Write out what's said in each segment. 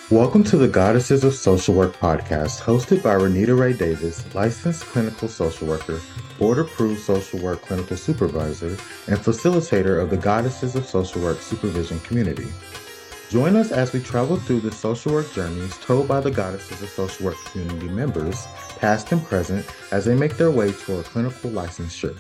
Welcome to the Goddesses of Social Work podcast, hosted by Renita Ray Davis, licensed clinical social worker, board-approved social work clinical supervisor, and facilitator of the Goddesses of Social Work supervision community. Join us as we travel through the social work journeys told by the Goddesses of Social Work community members, past and present, as they make their way toward clinical licensure.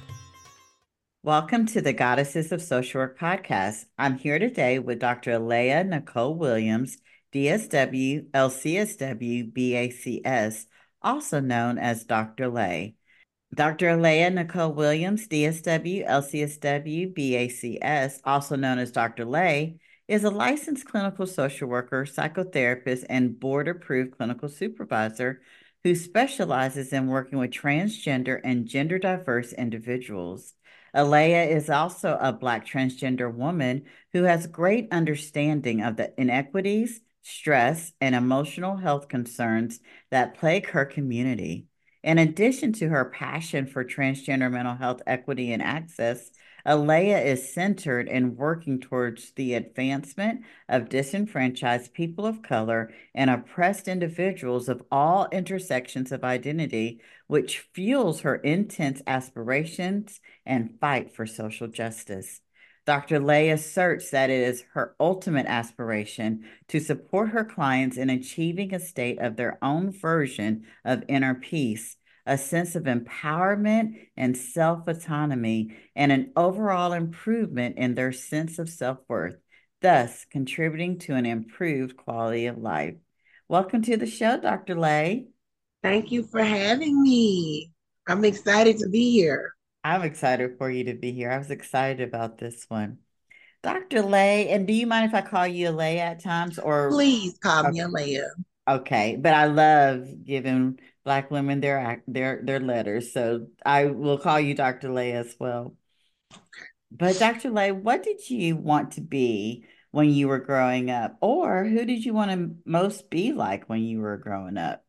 Welcome to the Goddesses of Social Work podcast. I'm here today with Dr. Alea Nicole Williams, DSW, LCSW, BACS, also known as Dr. Lay. Dr. Alea Nicole Williams, DSW, LCSW, BACS, also known as Dr. Lay, is a licensed clinical social worker, psychotherapist, and board-approved clinical supervisor who specializes in working with transgender and gender diverse individuals. Alea is also a Black transgender woman who has great understanding of the inequities, stress, and emotional health concerns that plague her community. In addition to her passion for transgender mental health equity and access, Alea is centered in working towards the advancement of disenfranchised people of color and oppressed individuals of all intersections of identity, which fuels her intense aspirations and fight for social justice. Dr. Lay asserts that it is her ultimate aspiration to support her clients in achieving a state of their own version of inner peace, a sense of empowerment and self autonomy, and an overall improvement in their sense of self worth, thus contributing to an improved quality of life. Welcome to the show, Dr. Lay. Thank you for having me. I'm excited to be here. I'm excited for you to be here. I was excited about this one. Dr. Lay, and do you mind if I call you Lay at times or Please call me okay, Alea. okay, but I love giving Black women their letters, so I will call you Dr. Lay as well. But Dr. Lay, what did you want to be when you were growing up, or who did you want to most be like when you were growing up?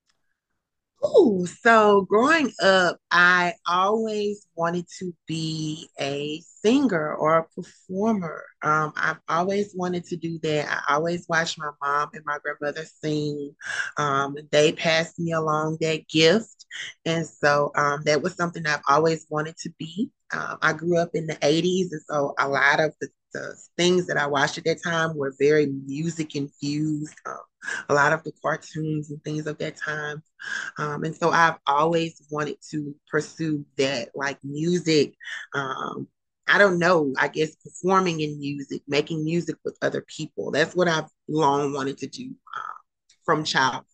Ooh, so growing up, I always wanted to be a singer or a performer. I've always wanted to do that. I always watched my mom and my grandmother sing. They passed me along that gift. And so that was something I've always wanted to be. I grew up in the 80s, and so a lot of the things that I watched at that time were very music infused. A lot of the cartoons and things of that time. And so I've always wanted to pursue that, like music. Um, I don't know, I guess performing in music, making music with other people. That's what I've long wanted to do from childhood.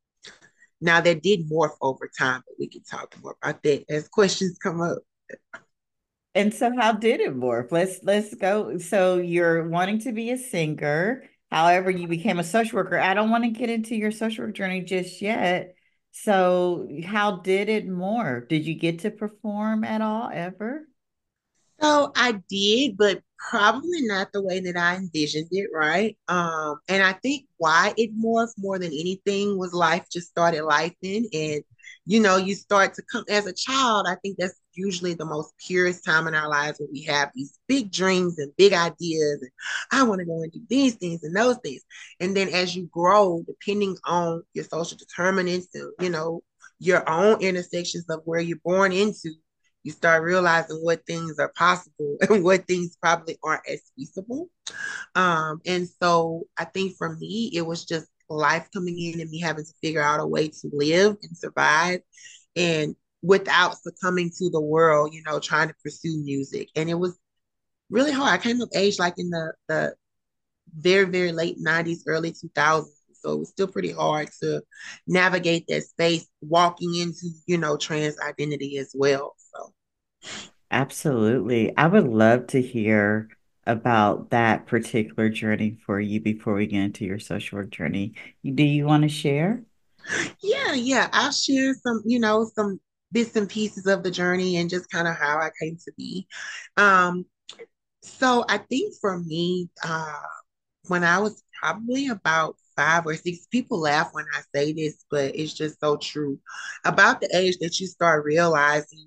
Now, that did morph over time, but we can talk more about that as questions come up. And so how did it morph? Let's go. So you're wanting to be a singer. However, you became a social worker. I don't want to get into your social work journey just yet. So how did it morph? Did you get to perform at all ever? So I did, but probably not the way that I envisioned it, right? And I think why it morphed more than anything was life just started life in, and you start to come as a child. I think that's usually the most purest time in our lives when we have these big dreams and big ideas, and I want to go and do these things and those things. And then as you grow, depending on your social determinants and your own intersections of where you're born into, you start realizing what things are possible and what things probably aren't as feasible. And so I think for me, it was just life coming in and me having to figure out a way to live and survive and without succumbing to the world, trying to pursue music. And it was really hard. I came of age like in the very, very late 90s, early 2000s. So it was still pretty hard to navigate that space, walking into, trans identity as well. So Absolutely. I would love to hear about that particular journey for you before we get into your social work journey. Do you want to share? yeah, yeah. I'll share some, some bits and pieces of the journey and just kind of how I came to be. Um, so I think for me, when I was probably about 5 or 6, people laugh when I say this, but it's just so true. About the age that you start realizing,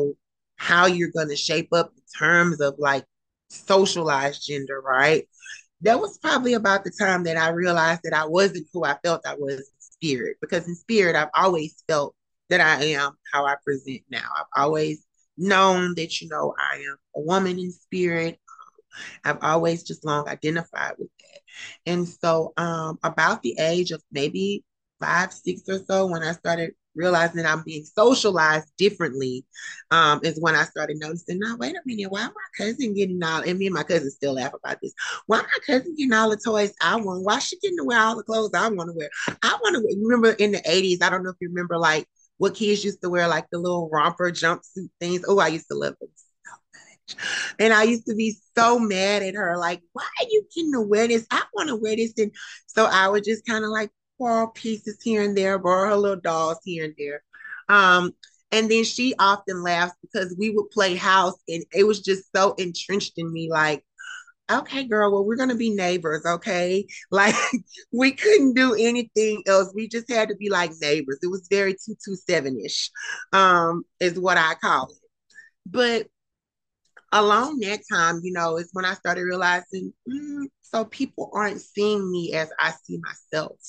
how you're going to shape up in terms of like socialized gender, right? that was probably about the time that I realized that I wasn't who I felt I was in spirit. Because in spirit, I've always felt that I am how I present now. I've always known that, I am a woman in spirit. I've always just long identified with that. And so, about the age of maybe 5, 6 or so, when I started realizing that I'm being socialized differently, is when I started noticing, now, wait a minute, why my cousin getting all, and me and my cousin still laugh about this. Why my cousin getting all the toys I want? Why she getting to wear all the clothes I want to wear? I want to remember in the 80s, I don't know if you remember like what kids used to wear, like the little romper jumpsuit things. Oh, I used to love them. And I used to be so mad at her, like, why are you getting to wear this? I want to wear this. And so I would just kind of like borrow pieces here and there, borrow her little dolls here and there. Um, and then she often laughs because we would play house and it was just so entrenched in me, like, okay, girl, well, we're gonna be neighbors, okay? Like we couldn't do anything else. We just had to be like neighbors. It was very 227-ish, is what I call it. But along that time, is when I started realizing, so people aren't seeing me as I see myself.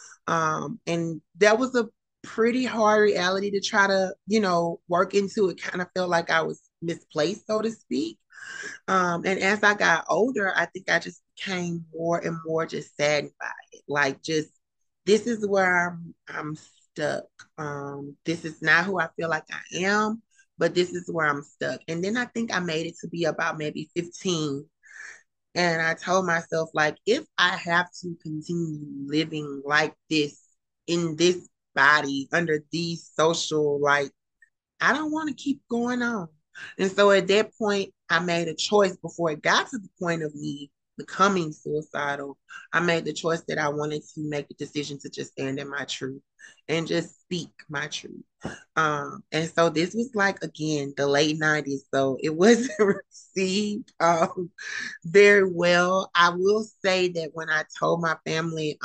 And that was a pretty hard reality to try to, work into. It kind of felt like I was misplaced, so to speak. And as I got older, I think I just became more and more just saddened by it. Like just this is where I'm stuck. This is not who I feel like I am, but this is where I'm stuck. And then I think I made it to be about maybe 15. And I told myself, like, if I have to continue living like this in this body under these social, like, I don't want to keep going on. And so at that point, I made a choice before it got to the point of me becoming suicidal. I made the choice that I wanted to make the decision to just stand in my truth and just speak my truth. And so this was like, again, the late 90s. So it wasn't received very well. I will say that when I told my family,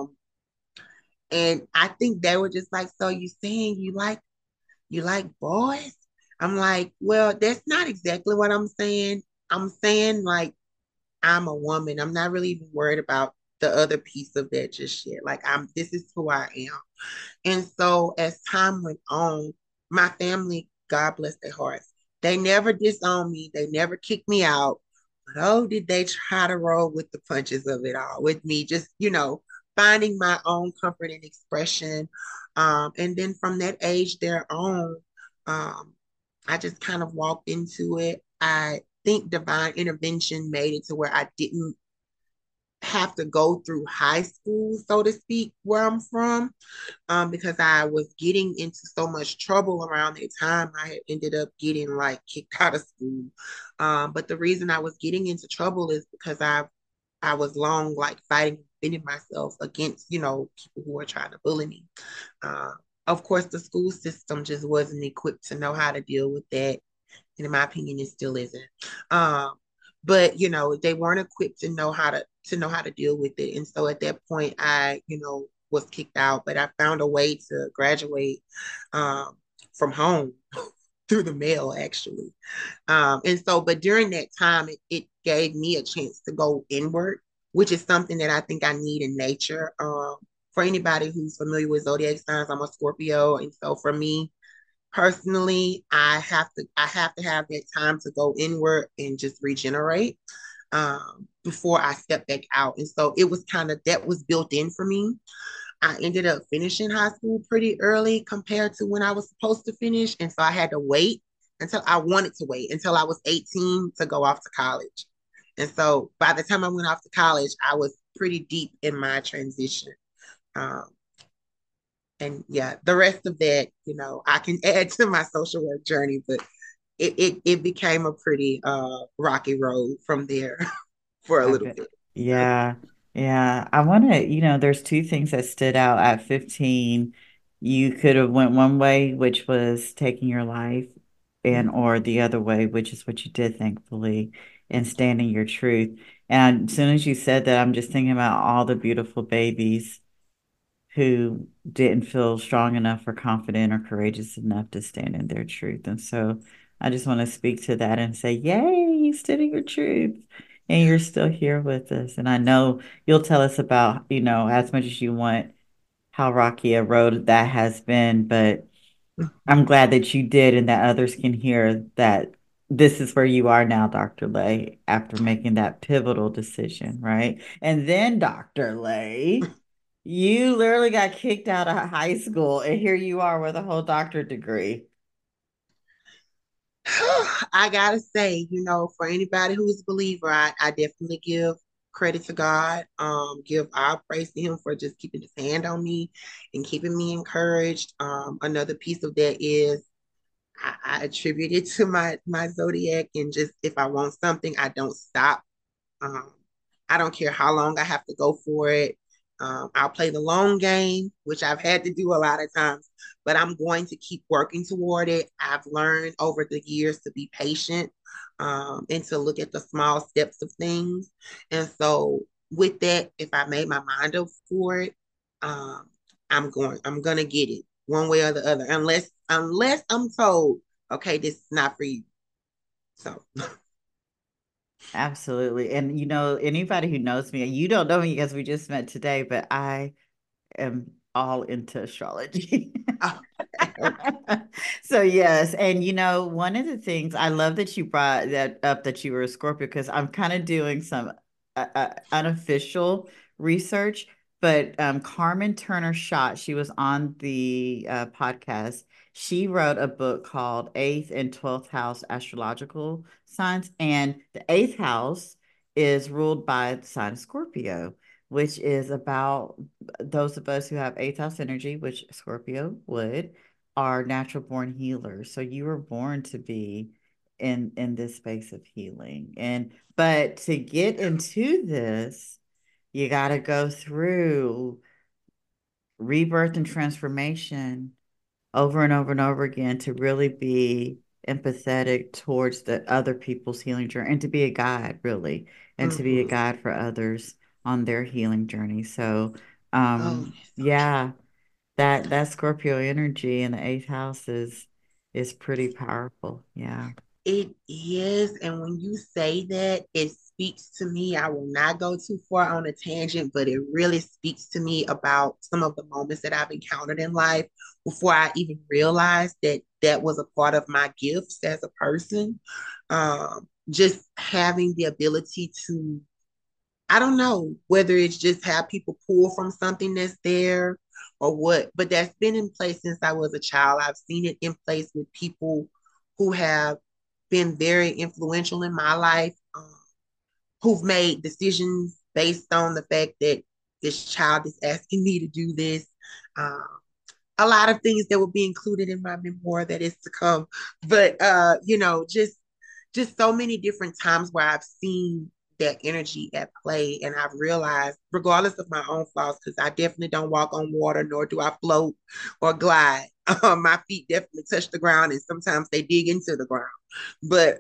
and I think they were just like, so you saying you like boys? I'm like, well, that's not exactly what I'm saying. I'm saying like I'm a woman. I'm not really even worried about the other piece of that just yet. Like this is who I am. And so as time went on, my family, God bless their hearts, they never disowned me. They never kicked me out. But oh, did they try to roll with the punches of it all with me, just, finding my own comfort and expression. And then from that age there on, um, I just kind of walked into it. I think divine intervention made it to where I didn't have to go through high school, so to speak, where I'm from, because I was getting into so much trouble around that time. I had ended up getting like kicked out of school. But the reason I was getting into trouble is because I was long like fighting, defending myself against, people who were trying to bully me. Uh, of course, the school system just wasn't equipped to know how to deal with that. And in my opinion, it still isn't. Um, but they weren't equipped to know how to deal with it. And so at that point, I, was kicked out, but I found a way to graduate from home through the mail, actually. And so, but during that time, it gave me a chance to go inward, which is something that I think I need in nature. For anybody who's familiar with zodiac signs, I'm a Scorpio, and so for me personally, I have to have that time to go inward and just regenerate before I step back out. And so it was kind of that was built in for me. I ended up finishing high school pretty early compared to when I was supposed to finish. And so I had to wait until I wanted to wait until I was 18 to go off to college. And so by the time I went off to college, I was pretty deep in my transition. Um, and yeah, the rest of that, I can add to my social work journey, but it became a pretty rocky road from there for a I little bet. bit. Yeah. Yeah. I want to, there's two things that stood out at 15. You could have went one way, which was taking your life, and Mhm. or the other way, which is what you did, thankfully, and standing your truth. And as soon as you said that, I'm just thinking about all the beautiful babies who didn't feel strong enough or confident or courageous enough to stand in their truth. And so I just want to speak to that and say, yay, you stood in your truth. And you're still here with us. And I know you'll tell us about, as much as you want, how rocky a road that has been. But I'm glad that you did and that others can hear that this is where you are now, Dr. Lay, after making that pivotal decision, right? And then, Dr. Lay, you literally got kicked out of high school, and here you are with a whole doctorate degree. I gotta say, for anybody who's a believer, I definitely give credit to God. Give all praise to Him for just keeping His hand on me and keeping me encouraged. Another piece of that is I attribute it to my zodiac, and just if I want something, I don't stop. Um, I don't care how long I have to go for it. I'll play the long game, which I've had to do a lot of times, but I'm going to keep working toward it. I've learned over the years to be patient, and to look at the small steps of things. And so, with that, if I made my mind up for it, um, I'm gonna get it one way or the other, unless I'm told, okay, this is not for you. So, Absolutely. And anybody who knows me, you don't know me because we just met today, but I am all into astrology. okay, okay. So yes, and one of the things I love that you brought that up that you were a Scorpio because I'm kind of doing some unofficial research, but Carmen Turner Schott, she was on the podcast. She wrote a book called Eighth and 12th House Astrological Signs, and the eighth house is ruled by the sign of Scorpio, which is about those of us who have eighth house energy, which Scorpio would, are natural born healers. So you were born to be in this space of healing. And but to get into this, you got to go through rebirth and transformation over and over and over again to really be empathetic towards the other people's healing journey and to be a guide really and to be a Mm-hmm. guide for others on their healing journey. So Oh, that's so true. yeah, that Scorpio energy in the eighth house is pretty powerful. Yeah. It is, and when you say that, it speaks to me. I will not go too far on a tangent, but it really speaks to me about some of the moments that I've encountered in life before I even realized that that was a part of my gifts as a person. Just having the ability to, I don't know whether it's just how people pull from something that's there or what, but that's been in place since I was a child. I've seen it in place with people who have been very influential in my life, who've made decisions based on the fact that this child is asking me to do this. Um, a lot of things that will be included in my memoir that is to come, but just so many different times where I've seen that energy at play, and I've realized, regardless of my own flaws, because I definitely don't walk on water, nor do I float or glide. My feet definitely touch the ground, and sometimes they dig into the ground. But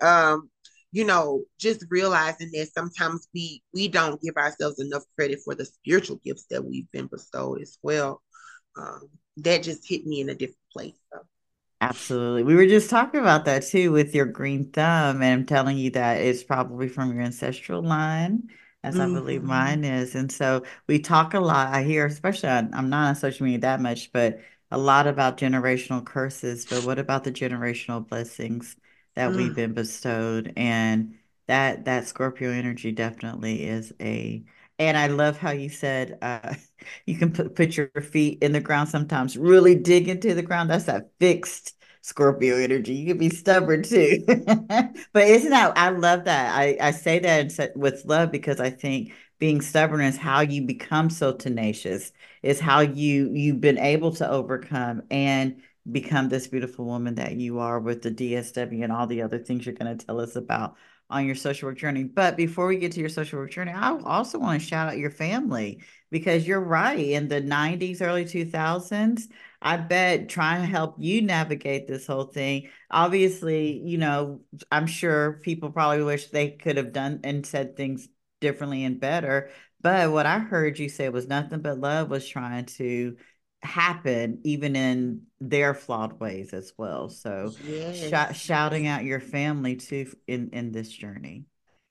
just realizing that sometimes we don't give ourselves enough credit for the spiritual gifts that we've been bestowed as well. That just hit me in a different place. So. Absolutely. We were just talking about that too with your green thumb, and I'm telling you that it's probably from your ancestral line, as I believe Mm-hmm. mine is. And so we talk a lot. I hear, especially I'm not on social media that much, but a lot about generational curses. But what about the generational blessings that we've Mm. been bestowed? And that Scorpio energy definitely is a. And I love how you said you can put your feet in the ground sometimes, really dig into the ground. That's that fixed Scorpio energy. You can be stubborn too. But isn't that, I love that. I say that with love because I think being stubborn is how you become so tenacious, is how you've been able to overcome and become this beautiful woman that you are with the DSW and all the other things you're going to tell us about on your social work journey. But before we get to your social work journey, I also want to shout out your family because you're right. In the 90s, early 2000s, I bet trying to help you navigate this whole thing. Obviously, I'm sure people probably wish they could have done and said things differently and better. But what I heard you say was nothing but love was trying to happen, even in their flawed ways as well. So Yes, shouting yes. out your family too in this journey.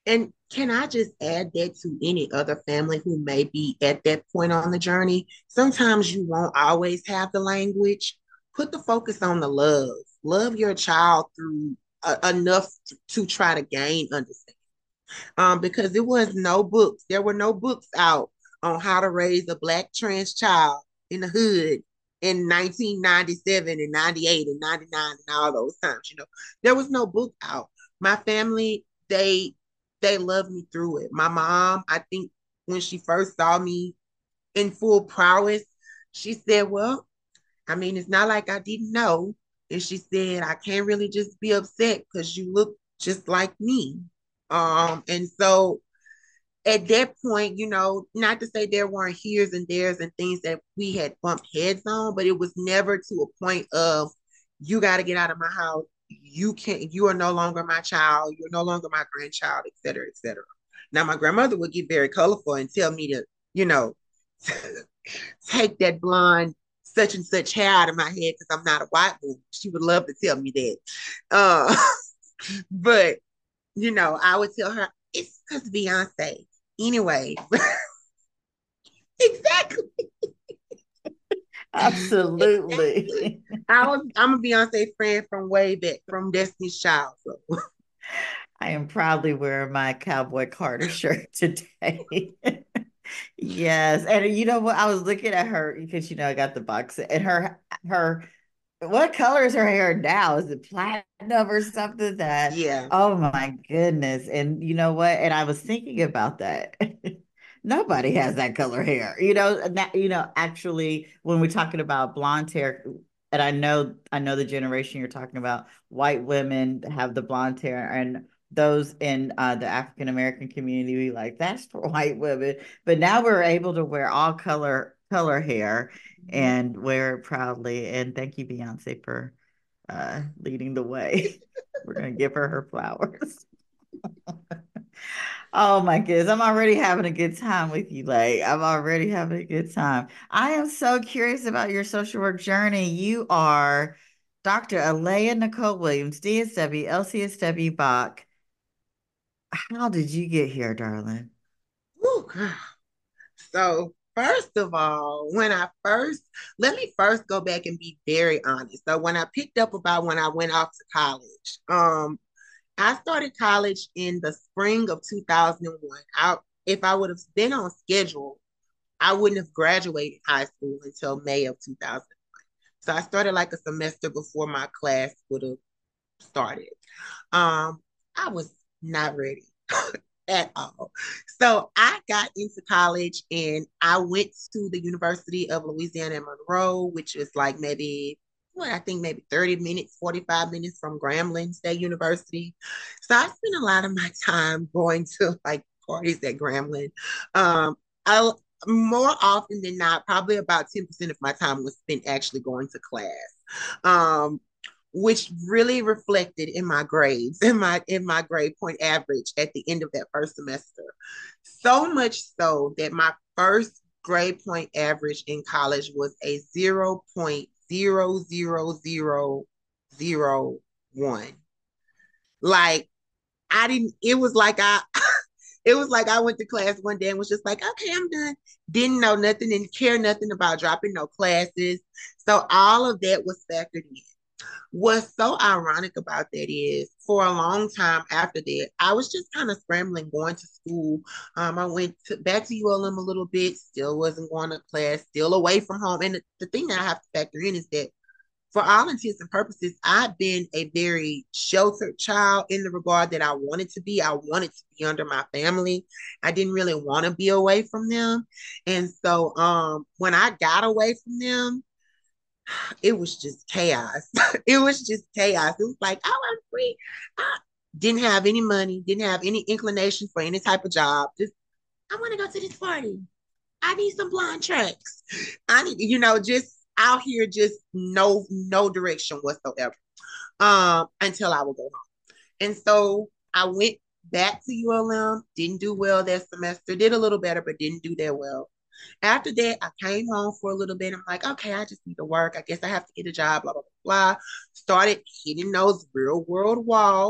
And can I just add that to any other family who may be at that point on the journey? Sometimes you won't always have the language. Put the focus on the love. Love your child through enough to try to gain understanding. Because there was no books. There were no books out on how to raise a Black trans child in the hood in 1997 and 98 and 99 and all those times. There was no book out. My family, they loved me through it. My mom, I think when she first saw me in full prowess, she said, well, I mean, it's not like I didn't know. And she said, I can't really just be upset because you look just like me. And so at that point, not to say there weren't here's and there's and things that we had bumped heads on, but it was never to a point of you got to get out of my house. You are no longer my child. You're no longer my grandchild, et cetera, et cetera. Now, my grandmother would get very colorful and tell me to, take that blonde such and such hair out of my head because I'm not a white woman. She would love to tell me that. Uh, but, I would tell her, it's because Beyonce. Anyway, exactly. Absolutely. Exactly. I'm a Beyonce fan from way back, from Destiny's Child. So. I am proudly wearing my Cowboy Carter shirt today. Yes. And you know what? I was looking at her because I got the box and her what color is her hair now? Is it platinum or something that, Yeah. oh my goodness. And you know what? And I was thinking about that. Nobody has that color hair. Actually, when we're talking about blonde hair, and I know the generation you're talking about, white women have the blonde hair, and those in the African American community, we like that's for white women. But now we're able to wear all color hair and wear it proudly. And thank you, Beyonce, for leading the way. We're gonna give her flowers. Oh my goodness, I'm already having a good time with you, Lay. I'm already having a good time. I am so curious about your social work journey. You are Dr. Alea Nicole Williams, DSW, LCSW Bach. How did you get here, darling? Whew. So, first of all, let me first go back and be very honest. So, when I picked up about when I went off to college, I started college in the spring of 2001. If I would have been on schedule, I wouldn't have graduated high school until May of 2001. So I started like a semester before my class would have started. I was not ready at all. So I got into college and I went to the University of Louisiana at Monroe, which is like I think maybe 30 minutes, 45 minutes from Grambling State University. So I spent a lot of my time going to like parties at Grambling. I More often than not, probably about 10% of my time was spent actually going to class. Which really reflected in my grades, in my grade point average at the end of that first semester. So much so that my first grade point average in college was a 0.00001. Like I didn't, it was like I went to class one day and was just like, okay, I'm done. Didn't know nothing, didn't care nothing about dropping no classes. So all of that was factored in. What's so ironic about that is for a long time after that, I was just kind of scrambling going to school. I went back to ULM a little bit, still wasn't going to class, still away from home. And the thing that I have to factor in is that for all intents and purposes, I've been a very sheltered child in the regard that I wanted to be. I wanted to be under my family. I didn't really want to be away from them. And so when I got away from them, it was just chaos. It was just chaos. It was like, oh, I'm free. I didn't have any money, didn't have any inclination for any type of job. Just, I want to go to this party. I need some blonde tracks. I need, just out here, just no direction whatsoever. Until I would go home. And so I went back to ULM, didn't do well that semester, did a little better, but didn't do that well. After that, I came home for a little bit. I'm like, okay, I just need to work. I guess I have to get a job, blah, blah, blah, blah. Started hitting those real world walls.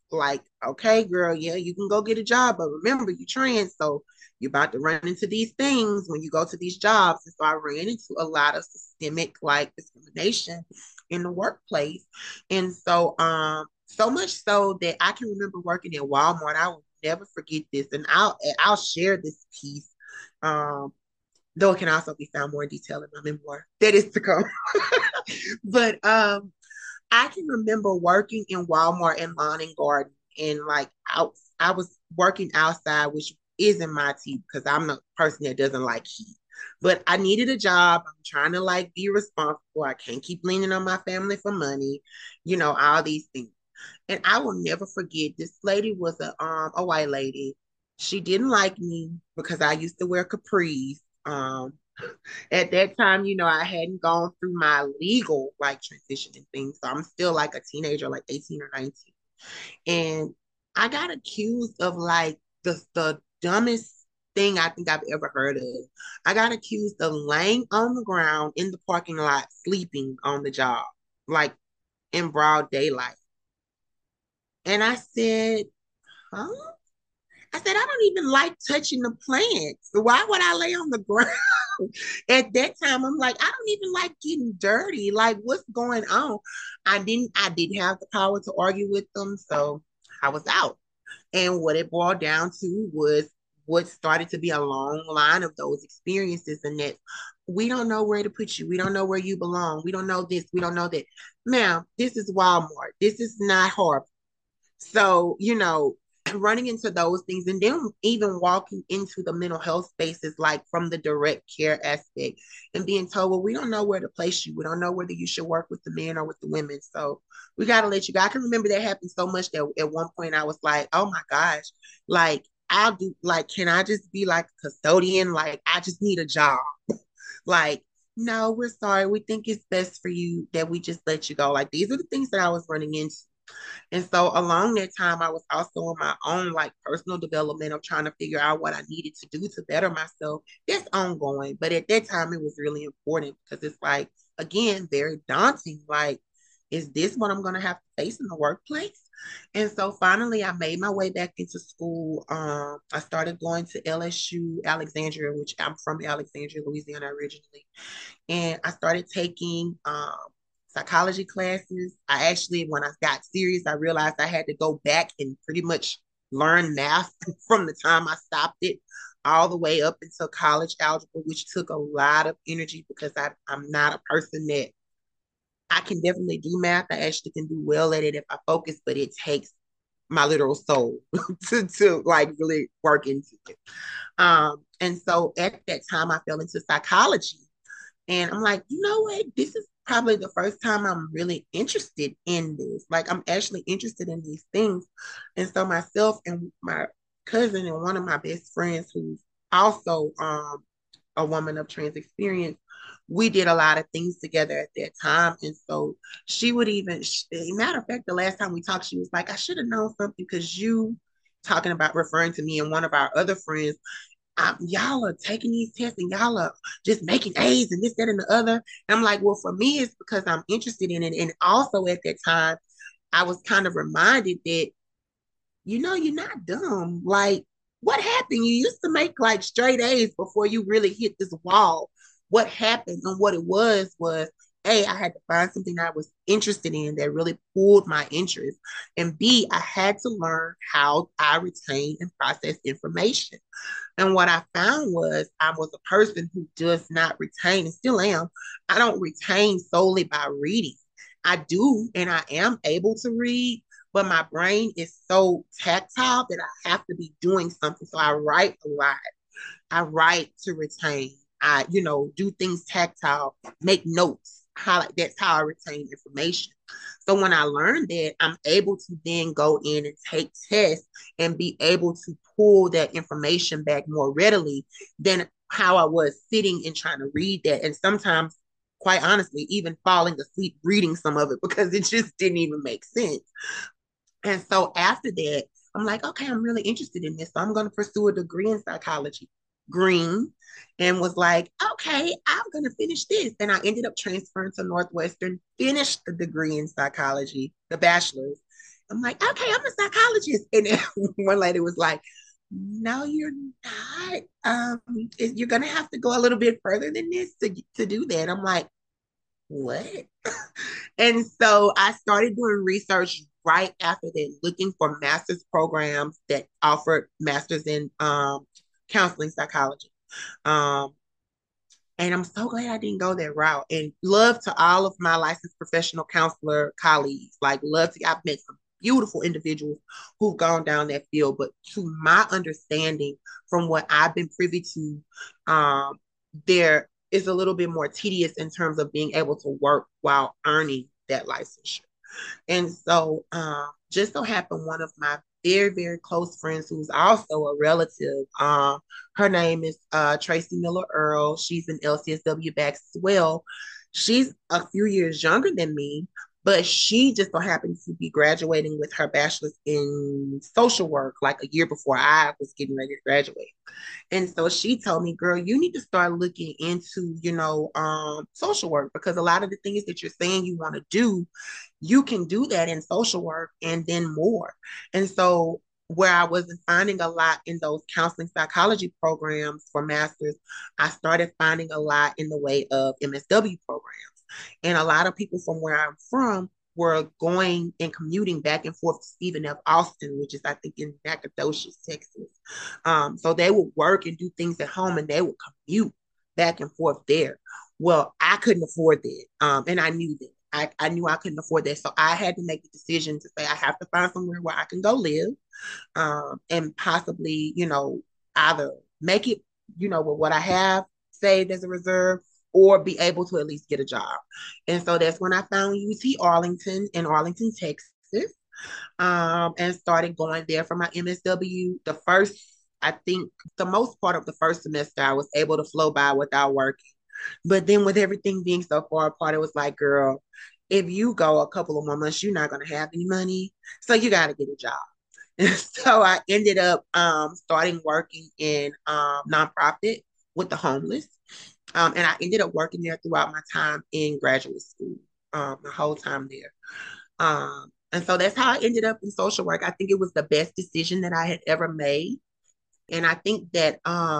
like, okay, girl, yeah, you can go get a job, but remember, you're trans, so you're about to run into these things when you go to these jobs. And so I ran into a lot of systemic like discrimination in the workplace. And so so much so that I can remember working at Walmart. I will never forget this. And I'll share this piece. Though it can also be found more in detail in my memoir that is to come. But I can remember working in Walmart and lawn and garden, and like I was working outside, which isn't my tea because I'm the person that doesn't like heat. But I needed a job. I'm trying to like be responsible. I can't keep leaning on my family for money, all these things. And I will never forget this lady was a white lady. She didn't like me because I used to wear capris. At that time, I hadn't gone through my legal like transition and things. So I'm still like a teenager, like 18 or 19. And I got accused of like the dumbest thing I think I've ever heard of. I got accused of laying on the ground in the parking lot, sleeping on the job, like in broad daylight. And I said, huh? I said, I don't even like touching the plants. So why would I lay on the ground? At that time, I'm like, I don't even like getting dirty. Like, what's going on? I didn't have the power to argue with them. So I was out. And what it boiled down to was what started to be a long line of those experiences, and that we don't know where to put you. We don't know where you belong. We don't know this. We don't know that. Ma'am, this is Walmart. This is not Harvard. So, running into those things, and then even walking into the mental health spaces, like from the direct care aspect, and being told, well, we don't know where to place you. We don't know whether you should work with the men or with the women. So we got to let you go. I can remember that happened so much that at one point I was like, oh my gosh, like, I'll do, like, can I just be like a custodian? Like, I just need a job. Like, no, we're sorry. We think it's best for you that we just let you go. Like, these are the things that I was running into. And so along that time, I was also on my own like personal development of trying to figure out what I needed to do to better myself. That's ongoing. But at that time, it was really important because it's like, again, very daunting. Like, is this what I'm going to have to face in the workplace? And so finally, I made my way back into school. I started going to LSU Alexandria, which I'm from Alexandria, Louisiana originally. And I started taking psychology classes. I actually, when I got serious, I realized I had to go back and pretty much learn math from the time I stopped it all the way up until college algebra, which took a lot of energy because I'm not a person that I can definitely do math. I actually can do well at it if I focus, but it takes my literal soul to like really work into it. And so at that time, I fell into psychology. And I'm like, you know what? This is probably the first time I'm really interested in this. Like, I'm actually interested in these things. And so myself and my cousin and one of my best friends, who's also a woman of trans experience, we did a lot of things together at that time. And so she would even, matter of fact, the last time we talked, she was like, I should have known something because you talking about referring to me and one of our other friends, y'all are taking these tests and y'all are just making A's and this, that, and the other. And I'm like, well, for me, it's because I'm interested in it. And also at that time, I was kind of reminded that, you're not dumb. Like, what happened? You used to make like straight A's before you really hit this wall. What happened and what it was, A, I had to find something I was interested in that really pulled my interest. And B, I had to learn how I retain and process information. And what I found was I was a person who does not retain, and still am. I don't retain solely by reading. I do, and I am able to read, but my brain is so tactile that I have to be doing something. So I write a lot. I write to retain. I, do things tactile, make notes. That's how I retain information. So when I learned that, I'm able to then go in and take tests and be able to pull that information back more readily than how I was sitting and trying to read that. And sometimes, quite honestly, even falling asleep reading some of it because it just didn't even make sense. And so after that, I'm like, okay, I'm really interested in this. So I'm going to pursue a degree in psychology. Green, and was like, okay, I'm going to finish this. And I ended up transferring to Northwestern, finished the degree in psychology, the bachelor's. I'm like, okay, I'm a psychologist. And then one lady was like, no, you're not. You're gonna have to go a little bit further than this to do that. I'm like, what? And so I started doing research right after that, looking for master's programs that offered masters in counseling psychology. Um, and I'm so glad I didn't go that route. And love to all of my licensed professional counselor colleagues. Like, love to, I've met some beautiful individuals who've gone down that field. But to my understanding, from what I've been privy to, there is a little bit more tedious in terms of being able to work while earning that licensure. And so, just so happened, one of my very, very close friends, who's also a relative, her name is Tracy Miller Earl. She's an LCSW back as well. She's a few years younger than me, but she just so happens to be graduating with her bachelor's in social work like a year before I was getting ready to graduate. And so she told me, girl, you need to start looking into, social work, because a lot of the things that you're saying you want to do, you can do that in social work and then more. And so where I wasn't finding a lot in those counseling psychology programs for masters, I started finding a lot in the way of MSW programs. And a lot of people from where I'm from were going and commuting back and forth to Stephen F. Austin, which is, I think, in Nacogdoches, Texas. So they would work and do things at home, and they would commute back and forth there. Well, I couldn't afford that. And I knew that. I knew I couldn't afford that. So I had to make the decision to say I have to find somewhere where I can go live, and possibly, either make it, with what I have saved as a reserve, or be able to at least get a job. And so that's when I found UT Arlington in Arlington, Texas, and started going there for my MSW. I think the most part of the first semester, I was able to flow by without working. But then with everything being so far apart, it was like, girl, if you go a couple of more months, you're not going to have any money. So you got to get a job. And so I ended up starting working in nonprofit with the homeless. And I ended up working there throughout my time in graduate school, the whole time there. And so that's how I ended up in social work. I think it was the best decision that I had ever made. And I think that,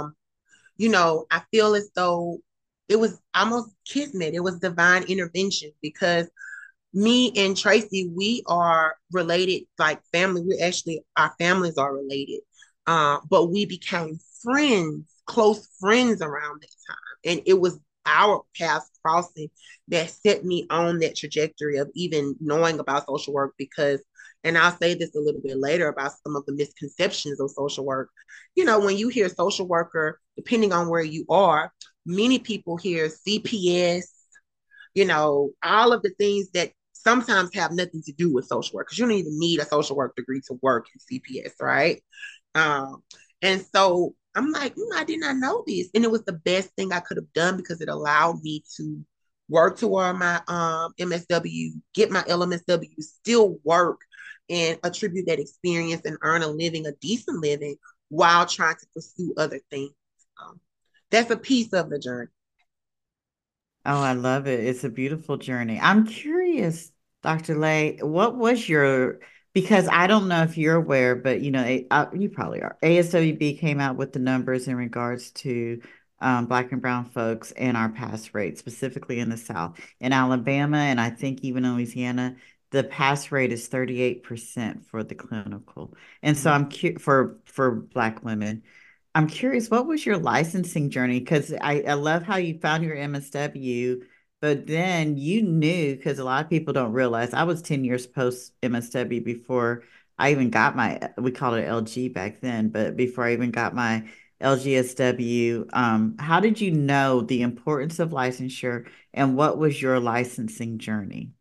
I feel as though it was almost kismet. It was divine intervention, because me and Tracy, we are related like family. Our families are related. But we became friends, close friends around that time. And it was our paths crossing that set me on that trajectory of even knowing about social work, because, and I'll say this a little bit later about some of the misconceptions of social work. When you hear social worker, depending on where you are, many people hear CPS, all of the things that sometimes have nothing to do with social work, because you don't even need a social work degree to work in CPS, right? And so I'm like, I did not know this. And it was the best thing I could have done, because it allowed me to work toward my MSW, get my LMSW, still work and attribute that experience and earn a decent living, while trying to pursue other things. That's a piece of the journey. Oh, I love it. It's a beautiful journey. I'm curious, Dr. Lay, what was your, because I don't know if you're aware, but you probably are. ASWB came out with the numbers in regards to Black and brown folks and our pass rate, specifically in the South. In Alabama, and I think even in Louisiana, the pass rate is 38% for the clinical. And so for Black women. I'm curious, what was your licensing journey? Because I love how you found your MSW, but then you knew, because a lot of people don't realize I was 10 years post MSW before I even got we called it LG back then, but before I even got my LGSW, how did you know the importance of licensure, and what was your licensing journey?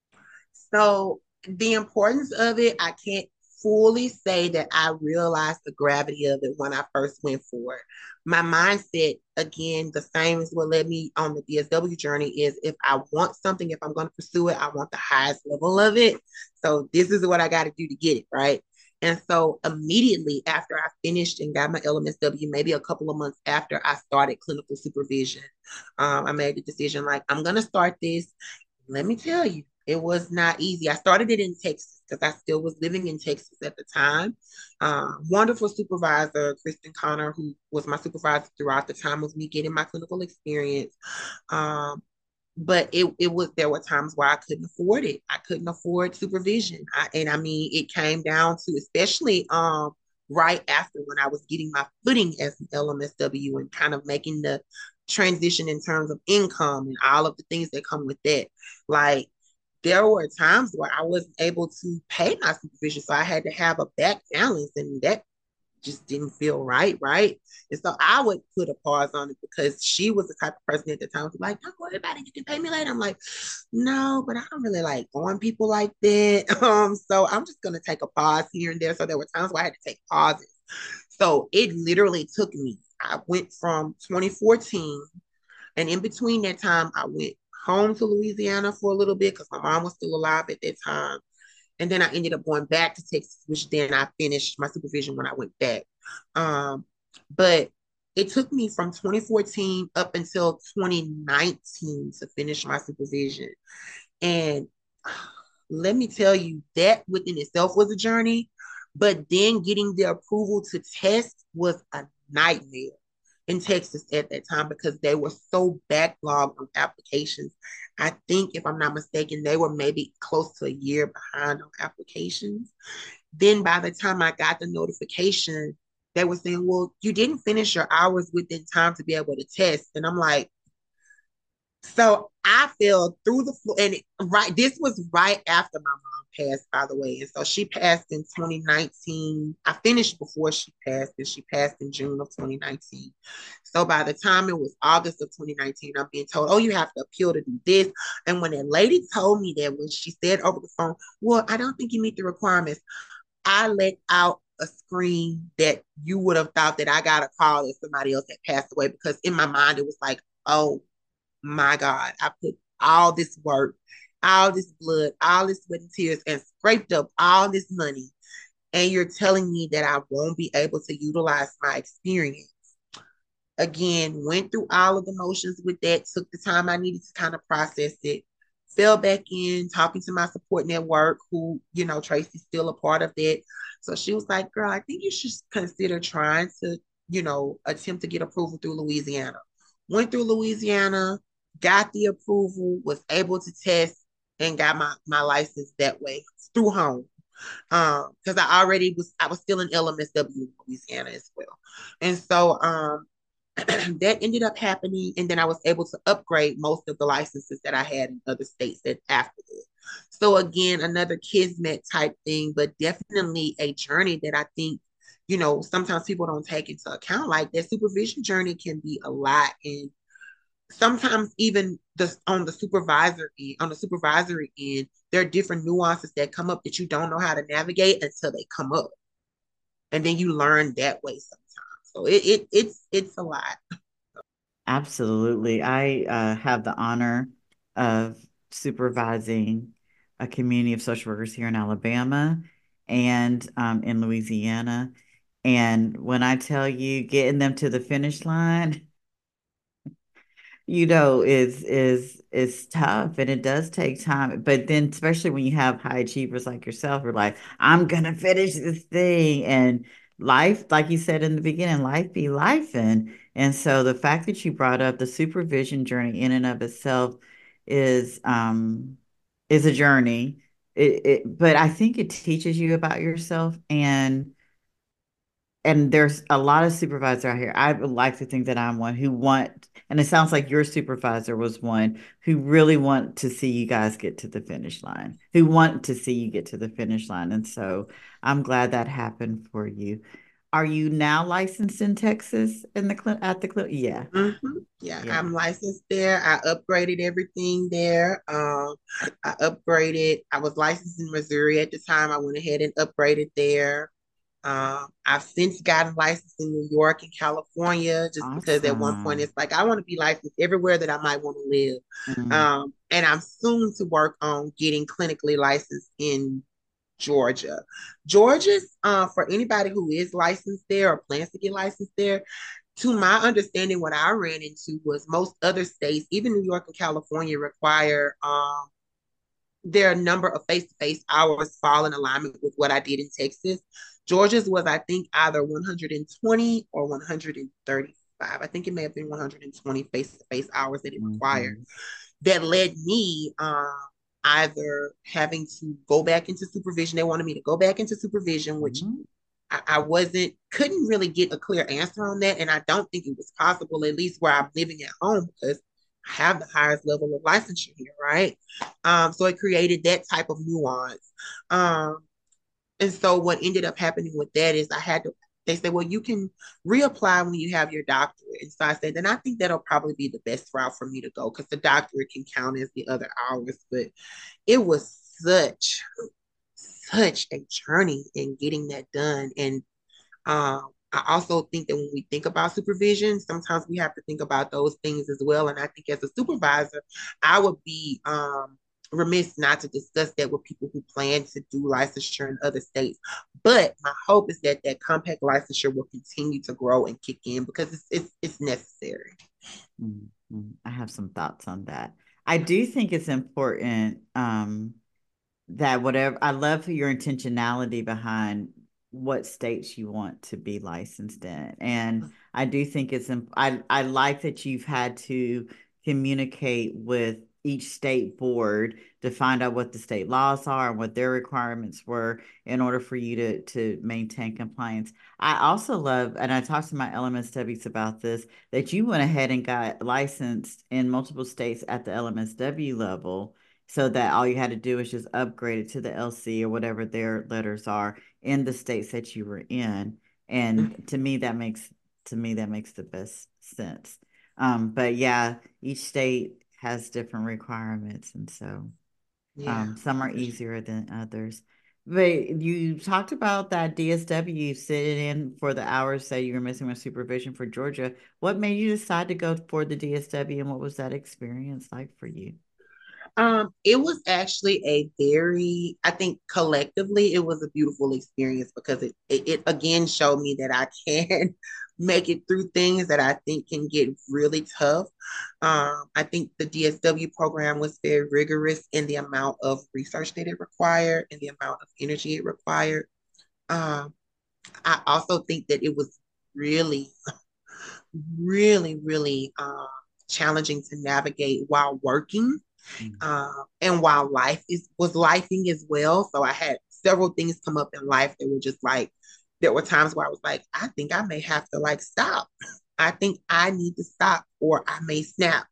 So the importance of it, I can't fully say that I realized the gravity of it when I first went for it. My mindset, again, the same as what led me on the DSW journey, is if I want something, if I'm going to pursue it, I want the highest level of it. So this is what I got to do to get it, right? And so immediately after I finished and got my LMSW, maybe a couple of months after I started clinical supervision, I made the decision like, I'm going to start this. Let me tell you, it was not easy. I started it in Texas. because I still was living in Texas at the time. Wonderful supervisor, Kristen Connor, who was my supervisor throughout the time of me getting my clinical experience. Um, but it was, there were times where I couldn't afford it. I couldn't afford supervision. And I mean, it came down to, especially right after when I was getting my footing as an LMSW and kind of making the transition in terms of income and all of the things that come with that. Like, there were times where I wasn't able to pay my supervision, so I had to have a back balance, and that just didn't feel right, right? And so I would put a pause on it because she was the type of person at the time who's like, don't worry about it, you can pay me later. I'm like, no, but I don't really like on people like that. So I'm just gonna take a pause here and there. So there were times where I had to take pauses. So it literally took me, I went from 2014, and in between that time, I went home to Louisiana for a little bit because my mom was still alive at that time. And then I ended up going back to Texas, which then I finished my supervision when I went back. Um, but it took me from 2014 up until 2019 to finish my supervision. And let me tell you, that within itself was a journey. But then getting the approval to test was a nightmare in Texas at that time because they were so backlogged on applications. I think, if I'm not mistaken, they were maybe close to a year behind on applications. Then by the time I got the notification, they were saying, well, you didn't finish your hours within time to be able to test. And I'm like, so I fell through the floor, and this was right after my mom passed, by the way. And so she passed in 2019. I finished before she passed, and she passed in June of 2019. So by the time it was August of 2019, I'm being told, oh, you have to appeal to do this. And when that lady told me that, when she said over the phone, well, I don't think you meet the requirements, I let out a scream that you would have thought that I got a call that somebody else had passed away, because in my mind, it was like, oh my God, I put all this work, all this blood, all this sweat and tears, and scraped up all this money. And you're telling me that I won't be able to utilize my experience. Again, went through all of the motions with that, took the time I needed to kind of process it, fell back in, talking to my support network, who, Tracy's still a part of that. So she was like, girl, I think you should consider trying to, attempt to get approval through Louisiana. Went through Louisiana, got the approval, was able to test, and got my license that way through home. Because I was still in LMSW in Louisiana as well. And so that ended up happening. And then I was able to upgrade most of the licenses that I had in other states after that. So again, another kismet type thing, but definitely a journey that I think, sometimes people don't take into account. Like, that supervision journey can be a lot. And sometimes even on the supervisory end, there are different nuances that come up that you don't know how to navigate until they come up. And then you learn that way sometimes. So it's a lot. Absolutely. I have the honor of supervising a community of social workers here in Alabama and in Louisiana. And when I tell you, getting them to the finish line, is tough, and it does take time. But then, especially when you have high achievers like yourself, who are like, I'm gonna finish this thing, and life, like you said in the beginning, life be life. And so the fact that you brought up the supervision journey in and of itself is um is a journey. But I think it teaches you about yourself, and there's a lot of supervisors out here. I would like to think that I'm one who want, and it sounds like your supervisor was one who really want to see you guys get to the finish line, who want to see you get to the finish line. And so I'm glad that happened for you. Are you now licensed in Texas in at the clinic? Yeah. Yeah, Yeah. I'm licensed there. I upgraded everything there. I upgraded. I was licensed in Missouri at the time. I went ahead and upgraded there. I've since gotten licensed in New York and California, just because at one point Awesome. it's like I want to be licensed everywhere that I might want to live. Mm. And I'm soon to work on getting clinically licensed in Georgia. Georgia's, for anybody who is licensed there or plans to get licensed there, to my understanding, what I ran into was most other states, even New York and California, require their number of face-to-face hours fall in alignment with what I did in Texas. Georgia's was, I think, either 120 or 135. I think it may have been 120 face-to-face hours that it required. Mm-hmm. That led me either having to go back into supervision. They wanted me to go back into supervision, which Mm-hmm. I couldn't really get a clear answer on that. And I don't think it was possible, at least where I'm living at home, because I have the highest level of licensure here, right? So it created that type of nuance. Um, and so what ended up happening with that is they said, well, you can reapply when you have your doctorate. And so I said, then I think that'll probably be the best route for me to go because the doctorate can count as the other hours. But it was such a journey in getting that done. And I also think that when we think about supervision, sometimes we have to think about those things as well. And I think as a supervisor, I would be remiss not to discuss that with people who plan to do licensure in other states. But my hope is that that compact licensure will continue to grow and kick in because it's necessary. Mm-hmm. I have some thoughts on that. I do think it's important that whatever I love your intentionality behind what states you want to be licensed in. And I do think I like that you've had to communicate with each state board to find out what the state laws are and what their requirements were in order for you to maintain compliance. I also love, and I talked to my LMSWs about this, that you went ahead and got licensed in multiple states at the LMSW level so that all you had to do is just upgrade it to the LC or whatever their letters are in the states that you were in. And to me that makes the best sense. But yeah, each state has different requirements, and so Yeah. some are easier than others. But you talked about that DSW sitting in for the hours that you were missing with supervision for Georgia. What made you decide to go for the DSW, and what was that experience like for you? It was actually I think collectively, it was a beautiful experience because it again showed me that I can make it through things that I think can get really tough. I think the DSW program was very rigorous in the amount of research that it required and the amount of energy it required. Um, I also think that it was really, really challenging to navigate while working and while life was lifing as well. So I had several things come up in life that were just like there were times where I was like, I think I may have to like stop. I think I need to stop or I may snap.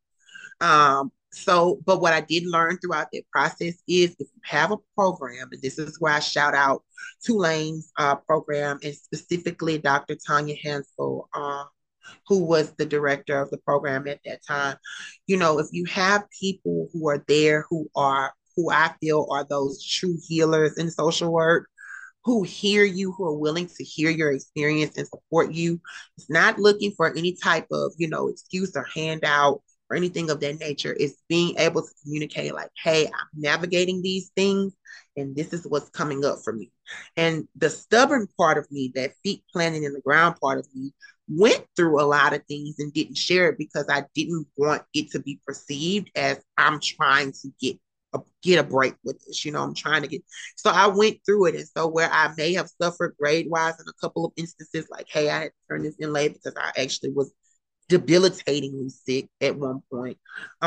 But what I did learn throughout that process is if you have a program, and this is where I shout out Tulane's program and specifically Dr. Tanya Hansel, who was the director of the program at that time. You know, if you have people who are there who I feel are those true healers in social work, who hear you, who are willing to hear your experience and support you. It's not looking for any type of, excuse or handout or anything of that nature. It's being able to communicate like, hey, I'm navigating these things and this is what's coming up for me. And the stubborn part of me, that feet planting in the ground part of me, went through a lot of things and didn't share it because I didn't want it to be perceived as I'm trying to get a break with this. I'm trying to get. So I went through it, and so where I may have suffered grade wise in a couple of instances, like hey, I had to turn this in late because I actually was debilitatingly sick at one point.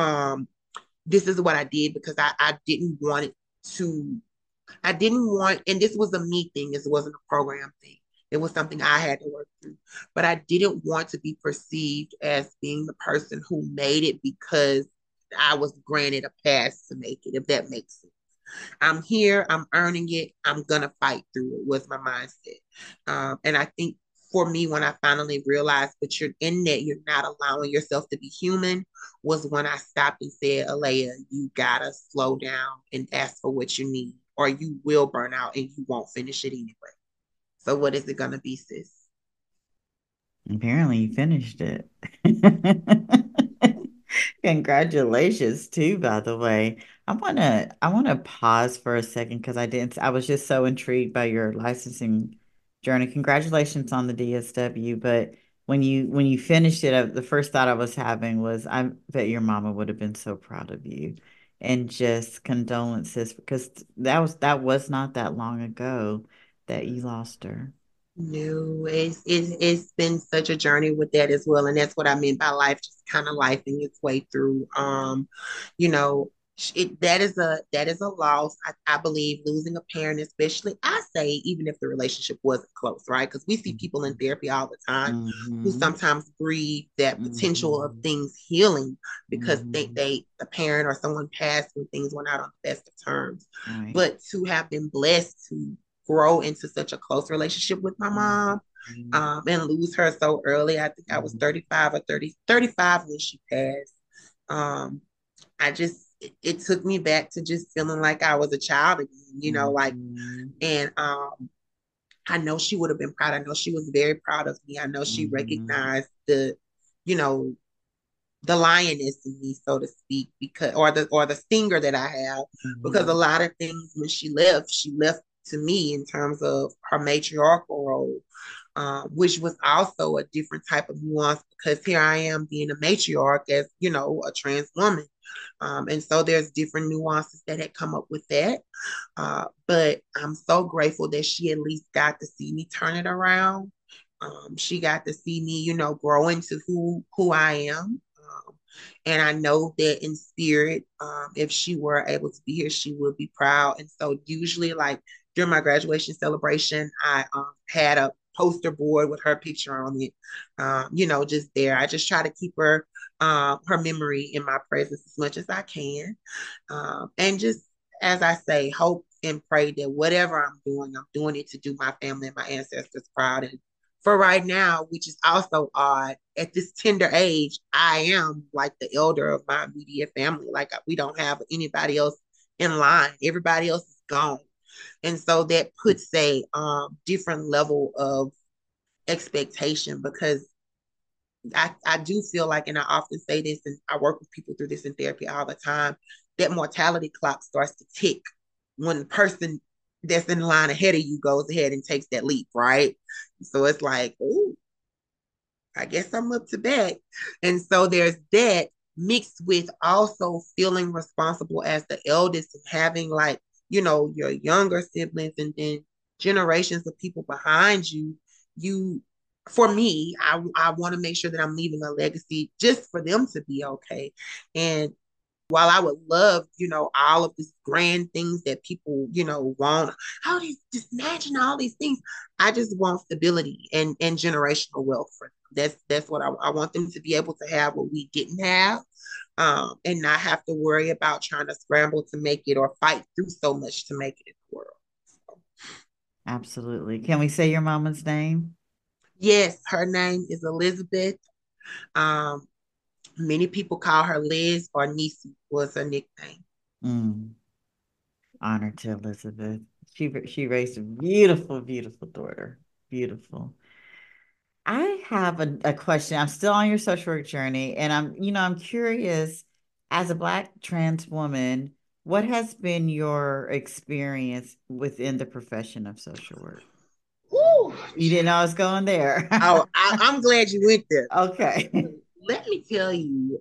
This is what I did because I didn't want it to. I didn't want, and this was a me thing. This wasn't a program thing. It was something I had to work through. But I didn't want to be perceived as being the person who made it because I was granted a pass to make it, if that makes sense. I'm here, I'm earning it, I'm gonna fight through it, was my mindset. And I think for me, when I finally realized that you're in that, you're not allowing yourself to be human, was when I stopped and said, Alea, you gotta slow down and ask for what you need, or you will burn out and you won't finish it anyway. So what is it gonna be, sis? Apparently, you finished it. Congratulations too, by the way. I wanna pause for a second because I was just so intrigued by your licensing journey. Congratulations on the DSW, but when you finished it, the first thought I was having was I bet your mama would have been so proud of you. and just condolences because that was not that long ago that you lost her. No, it's been such a journey with that as well, and that's what I meant by life, just kind of lifing its way through. You know, that is a loss. I believe losing a parent, especially, I say, even if the relationship wasn't close, right? Because we see people in therapy all the time who Mm-hmm. sometimes grieve that potential of Mm-hmm. things healing because Mm-hmm. the parent or someone passed when things were not on the best of terms. Right. But to have been blessed to grow into such a close relationship with my mom, Mm-hmm. and lose her so early. I think I was 35 or 35 when she passed. Um, it took me back to just feeling like I was a child again, like, Mm-hmm. and I know she would have been proud. I know she was very proud of me. I know she Mm-hmm. recognized you know, the lioness in me, so to speak, because or the stinger that I have, because a Mm-hmm. lot of things when she left to me in terms of her matriarchal role, which was also a different type of nuance because here I am being a matriarch as a trans woman, and so there's different nuances that had come up with that. But I'm so grateful that she at least got to see me turn it around. She got to see me, grow into who I am. And I know that in spirit, if she were able to be here, she would be proud. And so usually, like during my graduation celebration, I had a poster board with her picture on it. Just there. I just try to keep her memory in my presence as much as I can, and just as I say, hope and pray that whatever I'm doing it to do my family and my ancestors proud. And for right now, which is also odd, at this tender age, I am like the elder of my immediate family. Like we don't have anybody else in line. Everybody else is gone. And so that puts a different level of expectation because I do feel like, and I often say this, and I work with people through this in therapy all the time, that mortality clock starts to tick when the person that's in line ahead of you goes ahead and takes that leap, right? So it's like, oh, I guess I'm up to bat. And so there's that mixed with also feeling responsible as the eldest and having like, your younger siblings and then generations of people behind you. You, for me, I want to make sure that I'm leaving a legacy just for them to be okay. And while I would love, all of these grand things that people, want, how do you just imagine all these things? I just want stability and generational wealth for them. That's what I want them to be able to have what we didn't have, and not have to worry about trying to scramble to make it or fight through so much to make it in the world. So, Absolutely. Can we say your mama's name? yes, her name is Elizabeth. Um, Many people call her Liz or Nisi was her nickname. Mm. Honor to Elizabeth. She raised a beautiful, beautiful daughter. Beautiful. I have a question. I'm still on your social work journey, and I'm curious, as a Black trans woman, what has been your experience within the profession of social work? Woo! You didn't know I was going there. Oh, I'm glad you went there. Okay. Let me tell you,